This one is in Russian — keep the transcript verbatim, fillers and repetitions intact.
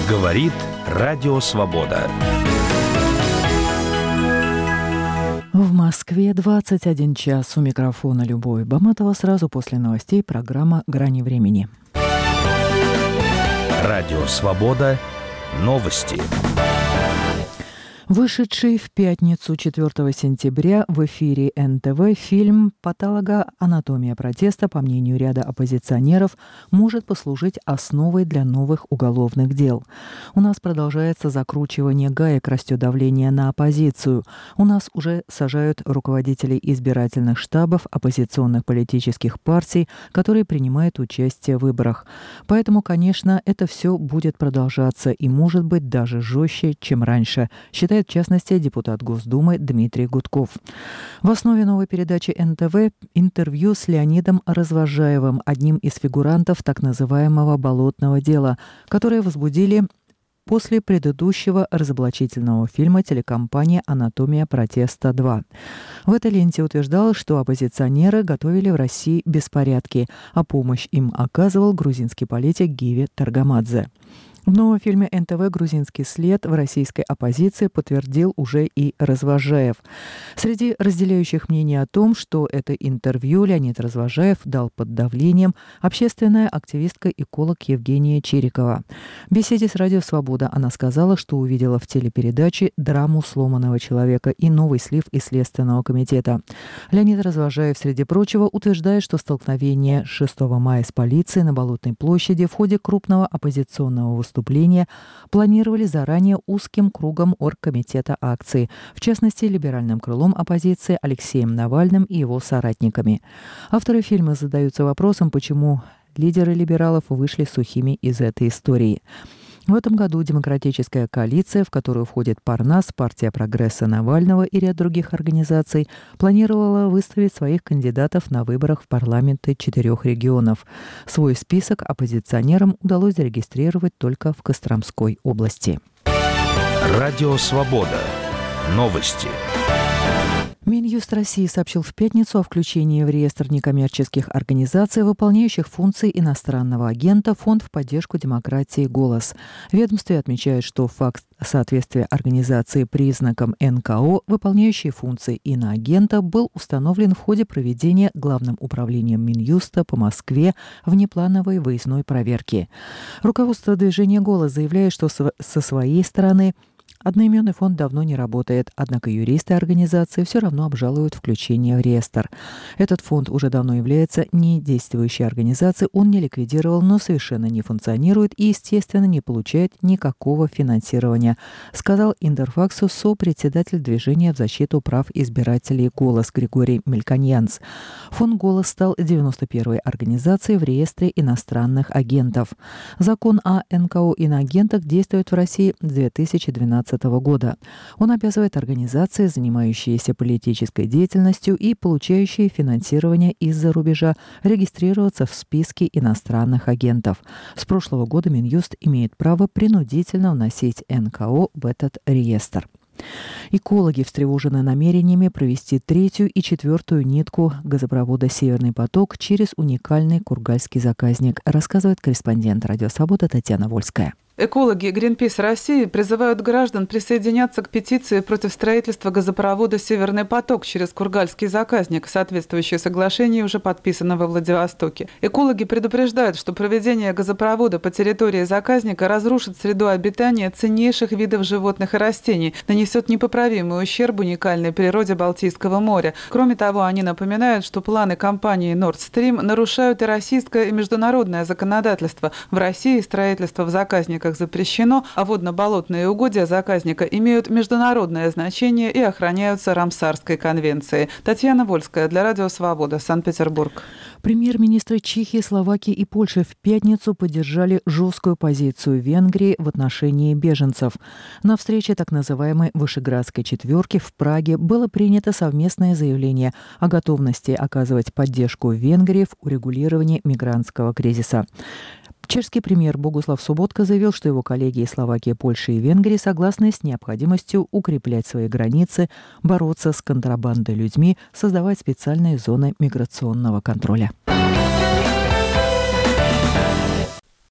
Говорит Радио Свобода. В Москве двадцать один час. У микрофона Любовь Баматова. Сразу после новостей программа «Грани времени». Радио Свобода. Новости. Вышедший в пятницу четвёртого сентября в эфире эн тэ вэ фильм «Патологоанатомия протеста», по мнению ряда оппозиционеров, может послужить основой для новых уголовных дел. У нас продолжается закручивание гаек, растет давление на оппозицию. У нас уже сажают руководителей избирательных штабов оппозиционных политических партий, которые принимают участие в выборах. Поэтому, конечно, это все будет продолжаться и, может быть, даже жестче, чем раньше, считает в частности депутат Госдумы Дмитрий Гудков. В основе новой передачи эн тэ вэ интервью с Леонидом Развозжаевым, одним из фигурантов так называемого «болотного дела», которые возбудили после предыдущего разоблачительного фильма телекомпании «Анатомия протеста два». В этой ленте утверждалось, что оппозиционеры готовили в России беспорядки, а помощь им оказывал грузинский политик Гиви Таргамадзе. В новом фильме эн тэ вэ «Грузинский след» в российской оппозиции подтвердил уже и Развозжаев. Среди разделяющих мнение о том, что это интервью Леонид Развозжаев дал под давлением, общественная активистка-эколог Евгения Чирикова. В беседе с «Радио Свобода» она сказала, что увидела в телепередаче драму сломанного человека и новый слив из Следственного комитета. Леонид Развозжаев, среди прочего, утверждает, что столкновение шестого мая с полицией на Болотной площади в ходе крупного оппозиционного выступления планировали заранее узким кругом оргкомитета акции, в частности, либеральным крылом оппозиции Алексеем Навальным и его соратниками. Авторы фильма задаются вопросом, почему лидеры либералов вышли сухими из этой истории. В этом году демократическая коалиция, в которую входит Парнас, партия прогресса Навального и ряд других организаций, планировала выставить своих кандидатов на выборах в парламенты четырех регионов. Свой список оппозиционерам удалось зарегистрировать только в Костромской области. Радио Свобода. Новости. Минюст России сообщил в пятницу о включении в реестр некоммерческих организаций, выполняющих функции иностранного агента, Фонд в поддержку демократии «Голос». В ведомстве отмечают, что факт соответствия организации признакам эн ка о, выполняющей функции иноагента, был установлен в ходе проведения Главным управлением Минюста по Москве внеплановой выездной проверки. Руководство движения «Голос» заявляет, что со своей стороны одноименный фонд давно не работает, однако юристы организации все равно обжалуют включение в реестр. Этот фонд уже давно является недействующей организацией, он не ликвидировал, но совершенно не функционирует и, естественно, не получает никакого финансирования, сказал Интерфаксу сопредседатель движения в защиту прав избирателей «Голос» Григорий Мельконьянц. Фонд «Голос» стал девяносто первой организацией в реестре иностранных агентов. Закон о эн ка о иноагентах действует в России с две тысячи двенадцатого года. Он обязывает организации, занимающиеся политической деятельностью и получающие финансирование из-за рубежа, регистрироваться в списке иностранных агентов. С прошлого года Минюст имеет право принудительно вносить эн ка о в этот реестр. Экологи встревожены намерениями провести третью и четвертую нитку газопровода «Северный поток» через уникальный кургальский заказник, рассказывает корреспондент «Радио Свобода» Татьяна Вольская. Экологи Greenpeace России призывают граждан присоединяться к петиции против строительства газопровода «Северный поток» через Кургальский заказник. Соответствующее соглашение уже подписано во Владивостоке. Экологи предупреждают, что проведение газопровода по территории заказника разрушит среду обитания ценнейших видов животных и растений, нанесет непоправимый ущерб уникальной природе Балтийского моря. Кроме того, они напоминают, что планы компании Nord Stream нарушают и российское, и международное законодательство. В России строительство в заказниках запрещено, а водно-болотные угодья заказника имеют международное значение и охраняются Рамсарской конвенцией. Татьяна Вольская для Радио Свобода, Санкт-Петербург. Премьер-министры Чехии, Словакии и Польши в пятницу поддержали жесткую позицию Венгрии в отношении беженцев. На встрече так называемой Вышеградской четверки в Праге было принято совместное заявление о готовности оказывать поддержку Венгрии в урегулировании мигрантского кризиса. Чешский премьер Богуслав Соботка заявил, что его коллеги из Словакии, Польши и Венгрии согласны с необходимостью укреплять свои границы, бороться с контрабандой людьми, создавать специальные зоны миграционного контроля.